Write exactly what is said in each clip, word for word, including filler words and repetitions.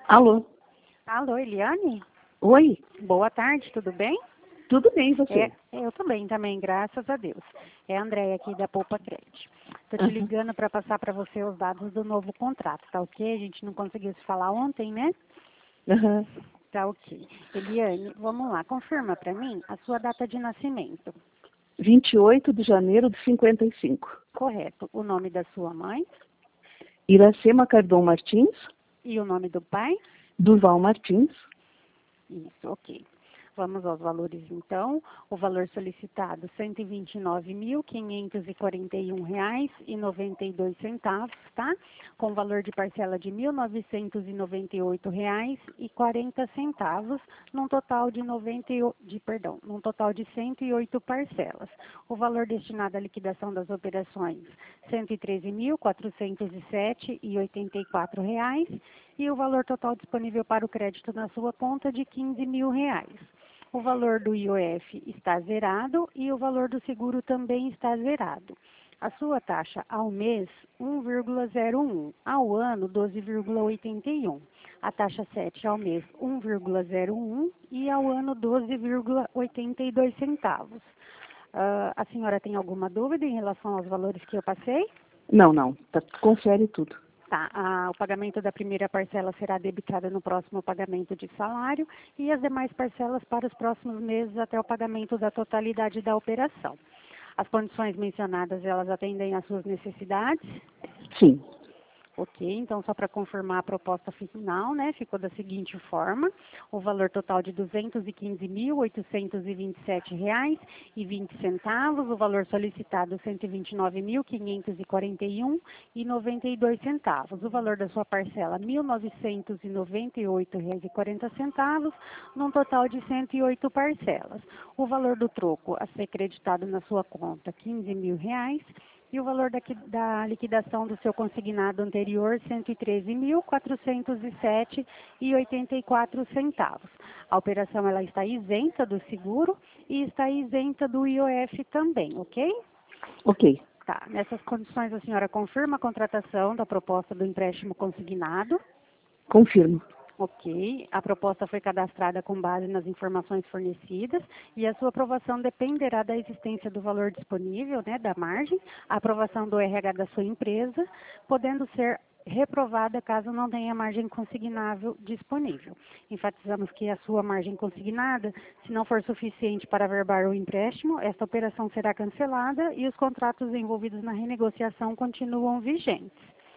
Alô? Alô, Eliane? Oi? Boa tarde, tudo bem? Tudo bem, e você? É, eu tô bem também, graças a Deus. É a Andréia aqui da Poupa Crédito. Tô te Uhum. ligando para passar para você os dados do novo contrato, tá ok? A gente não conseguiu se falar ontem, né? Uhum. Tá ok. Eliane, vamos lá, confirma para mim a sua data de nascimento. vinte e oito de janeiro de cinquenta e cinco. Correto. O nome da sua mãe Iracema Cardon Martins, e o nome do pai? Durval Martins. Isso, ok. Vamos aos valores então. O valor solicitado, cento e vinte e nove mil, quinhentos e quarenta e um reais e noventa e dois centavos, tá? Com valor de parcela de mil novecentos e noventa e oito reais e quarenta centavos, num total de noventa e oito, de perdão, num total de cento e oito parcelas. O valor destinado à liquidação das operações, cento e treze mil, quatrocentos e sete e oitenta e quatro reais, e o valor total disponível para o crédito na sua conta de quinze mil reais. O valor do I O F está zerado e o valor do seguro também está zerado. A sua taxa ao mês, um vírgula zero um, ao ano, doze vírgula oitenta e um. A taxa sete ao mês, um vírgula zero um e ao ano, doze vírgula oitenta e dois centavos. Uh, a senhora tem alguma dúvida em relação aos valores que eu passei? Não, não. Tá, confere tudo. Tá, a, o pagamento da primeira parcela será debitado no próximo pagamento de salário e as demais parcelas para os próximos meses até o pagamento da totalidade da operação. As condições mencionadas, elas atendem às suas necessidades? Sim. Ok, então só para confirmar a proposta final, né, ficou da seguinte forma: o valor total de duzentos e quinze mil, oitocentos e vinte e sete reais e vinte centavos, o valor solicitado cento e vinte e nove mil, quinhentos e quarenta e um e noventa e dois centavos, o valor da sua parcela mil novecentos e noventa e oito reais e quarenta centavos, num total de cento e oito parcelas. O valor do troco a ser creditado na sua conta, quinze mil reais. E o valor da, da liquidação do seu consignado anterior, cento e treze mil, quatrocentos e sete reais e oitenta e quatro centavos. A operação ela está isenta do seguro e está isenta do I O F também, ok? Ok. Tá. Nessas condições, a senhora confirma a contratação da proposta do empréstimo consignado? Confirmo. Ok, a proposta foi cadastrada com base nas informações fornecidas e a sua aprovação dependerá da existência do valor disponível, né, da margem, a aprovação do R H da sua empresa, podendo ser reprovada caso não tenha margem consignável disponível. Enfatizamos que a sua margem consignada, se não for suficiente para averbar o empréstimo, esta operação será cancelada e os contratos envolvidos na renegociação continuam vigentes.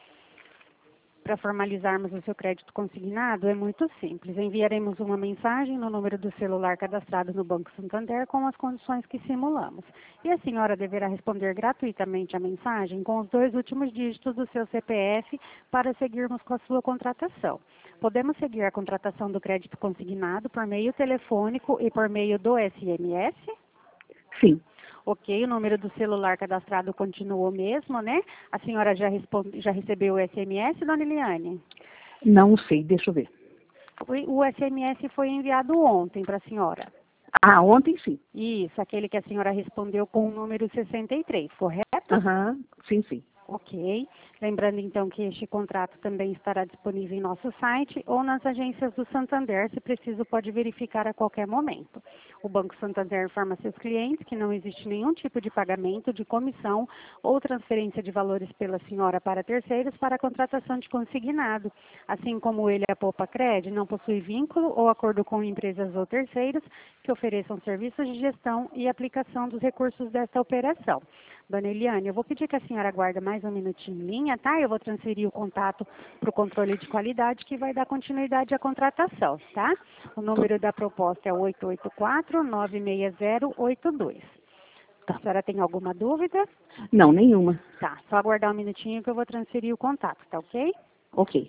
Para formalizarmos o seu crédito consignado, é muito simples. Enviaremos uma mensagem no número do celular cadastrado no Banco Santander com as condições que simulamos. E a senhora deverá responder gratuitamente a mensagem com os dois últimos dígitos do seu C P F para seguirmos com a sua contratação. Podemos seguir a contratação do crédito consignado por meio telefônico e por meio do S M S? Sim. Ok, o número do celular cadastrado continua o mesmo, né? A senhora já, responde, já recebeu o S M S, dona Eliane? Não sei, deixa eu ver. O, o S M S foi enviado ontem para a senhora. Ah, ontem sim. Isso, aquele que a senhora respondeu com o número sessenta e três, correto? Aham, sim, sim. Ok. Lembrando então que este contrato também estará disponível em nosso site ou nas agências do Santander, se preciso pode verificar a qualquer momento. O Banco Santander informa seus clientes que não existe nenhum tipo de pagamento de comissão ou transferência de valores pela senhora para terceiros para a contratação de consignado. Assim como ele, a Poupa Cred, não possui vínculo ou acordo com empresas ou terceiros que ofereçam serviços de gestão e aplicação dos recursos desta operação. Dona Eliane, eu vou pedir que a senhora aguarde mais um minutinho em linha, tá? Eu vou transferir o contato para o controle de qualidade que vai dar continuidade à contratação, tá? O número da proposta é oito oito quatro, nove seis zero, oito dois. Tá. A senhora tem alguma dúvida? Não, nenhuma. Tá, só aguardar um minutinho que eu vou transferir o contato, tá ok? Ok.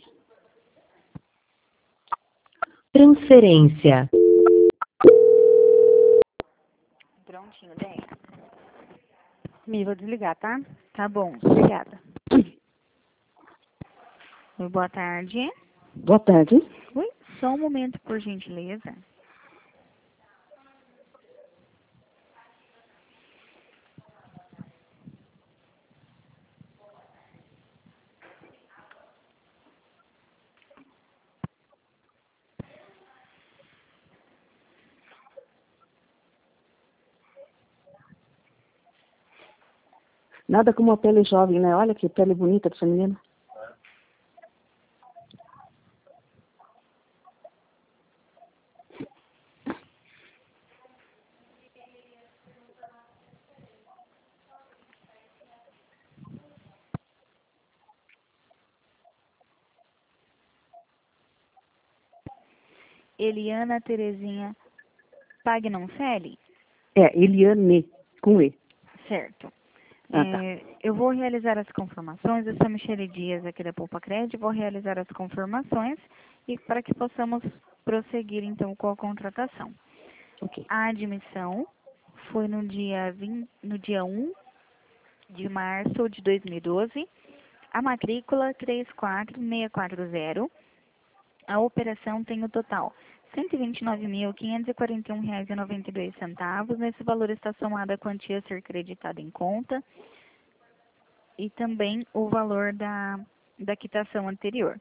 Transferência. Prontinho, Deia. Me vou desligar, tá? Tá bom. Obrigada. Oi, boa tarde. Boa tarde. Oi, só um momento, por gentileza. Nada como a pele jovem, né? Olha que pele bonita dessa menina. Eliana Terezinha Pagnoncelli? É, Eliane, com E. Certo. Ah, tá. É, eu vou realizar as confirmações. Eu sou Michele Dias, aqui da Poupa Cred. Vou realizar as confirmações e para que possamos prosseguir, então, com a contratação. Ok. A admissão foi no dia, vinte, no dia um de março de dois mil e doze. A matrícula três quatro seis quatro zero. A operação tem o total cento e vinte e nove mil, quinhentos e quarenta e um reais e noventa e dois centavos. Nesse valor está somada a quantia a ser creditada em conta e também o valor da, da quitação anterior,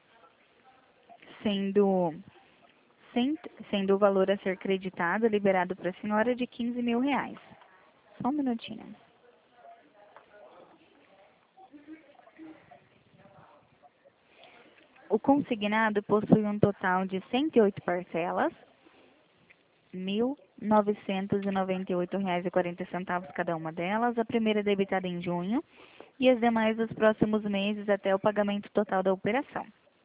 sendo, cent, sendo o valor a ser creditado, liberado para a senhora, de quinze mil reais. Só um minutinho. O consignado possui um total de cento e oito parcelas, mil novecentos e noventa e oito reais e quarenta centavos cada uma delas, a primeira debitada em junho e as demais nos próximos meses até o pagamento total da operação.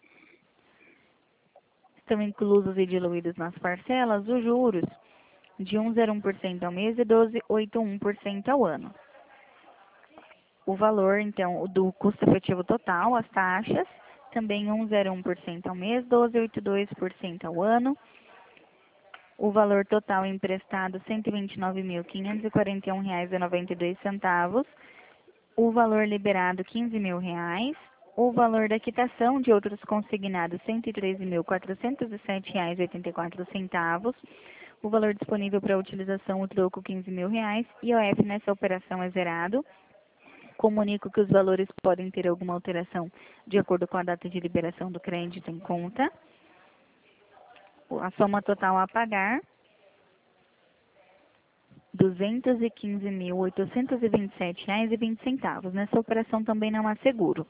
Estão inclusos e diluídos nas parcelas os juros de um vírgula zero um por cento ao mês e doze vírgula oitenta e um por cento ao ano. O valor, então, do custo efetivo total, as taxas, também um vírgula zero um por cento ao mês, doze vírgula oitenta e dois por cento ao ano. O valor total emprestado, cento e vinte e nove mil, quinhentos e quarenta e um reais e noventa e dois centavos. O valor liberado, quinze mil reais. O valor da quitação de outros consignados, cento e treze mil, quatrocentos e sete reais e oitenta e quatro centavos. O valor disponível para utilização, o troco, quinze mil reais. I O F nessa operação é zerado. Comunico que os valores podem ter alguma alteração de acordo com a data de liberação do crédito em conta. A soma total a pagar, duzentos e quinze mil, oitocentos e vinte e sete reais e vinte centavos. Nessa operação também não há seguro.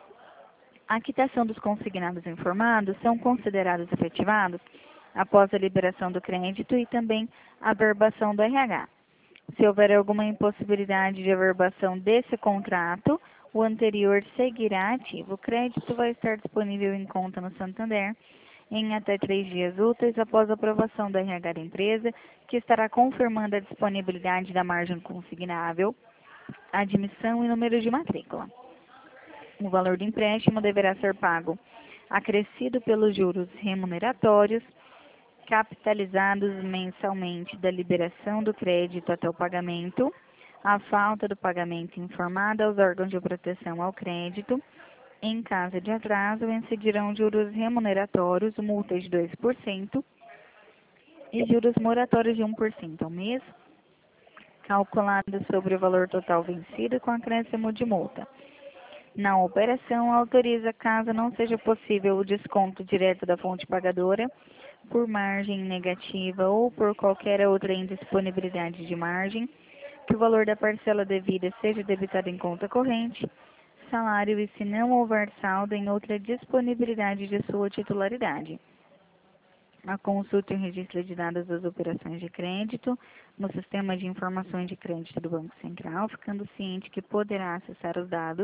A quitação dos consignados informados são considerados efetivados após a liberação do crédito e também a averbação do R H. Se houver alguma impossibilidade de averbação desse contrato, o anterior seguirá ativo. O crédito vai estar disponível em conta no Santander em até três dias úteis após a aprovação do R H da empresa, que estará confirmando a disponibilidade da margem consignável, admissão e número de matrícula. O valor do empréstimo deverá ser pago acrescido pelos juros remuneratórios, capitalizados mensalmente da liberação do crédito até o pagamento, a falta do pagamento informada aos órgãos de proteção ao crédito. Em caso de atraso, incidirão juros remuneratórios, multas de dois por cento e juros moratórios de um por cento ao mês, calculados sobre o valor total vencido com acréscimo de multa. Na operação, autoriza, caso não seja possível o desconto direto da fonte pagadora, por margem negativa ou por qualquer outra indisponibilidade de margem, que o valor da parcela devida seja debitado em conta corrente, salário e se não houver saldo em outra disponibilidade de sua titularidade. A consulta e o registro de dados das operações de crédito no Sistema de Informações de Crédito do Banco Central, ficando ciente que poderá acessar os dados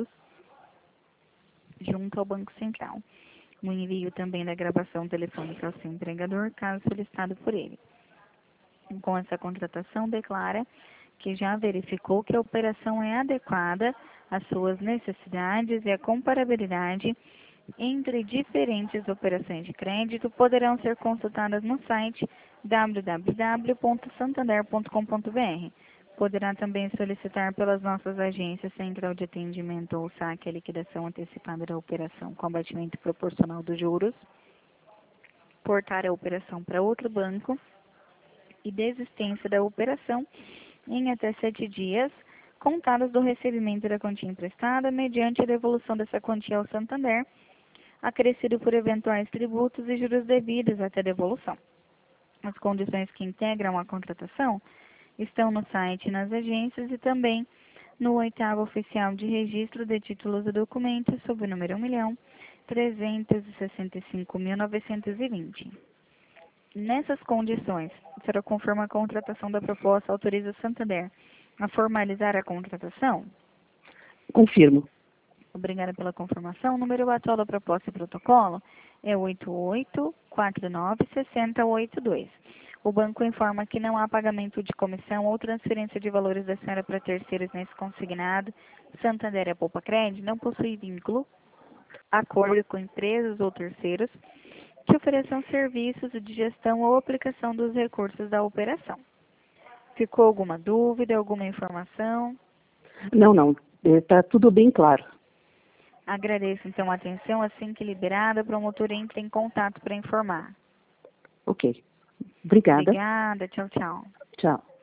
junto ao Banco Central. O envio também da gravação telefônica ao seu empregador, caso solicitado por ele. Com essa contratação, declara que já verificou que a operação é adequada às suas necessidades e a comparabilidade entre diferentes operações de crédito poderão ser consultadas no site w w w ponto santander ponto com ponto b r. Poderá também solicitar pelas nossas agências Central de Atendimento ou saque a liquidação antecipada da operação com abatimento proporcional dos juros, portar a operação para outro banco e desistência da operação em até sete dias, contados do recebimento da quantia emprestada, mediante a devolução dessa quantia ao Santander, acrescido por eventuais tributos e juros devidos até a devolução. As condições que integram a contratação estão no site e nas agências e também no oitavo oficial de registro de títulos e documentos sob o número um milhão trezentos e sessenta e cinco mil novecentos e vinte. Nessas condições, a senhora confirma a contratação da proposta, autoriza o Santander a formalizar a contratação? Confirmo. Obrigada pela confirmação. O número atual da proposta e protocolo é oito oito quatro nove seis zero oito dois. O banco informa que não há pagamento de comissão ou transferência de valores da senhora para terceiros nesse consignado. Santander e a Poupa Cred não possui vínculo, acordo com empresas ou terceiros que ofereçam serviços de gestão ou aplicação dos recursos da operação. Ficou alguma dúvida, alguma informação? Não, não. Está tudo bem claro. Agradeço, então, a atenção. Assim que liberada, a promotora entra em contato para informar. Ok. Obrigada. Obrigada. Tchau, tchau. Tchau.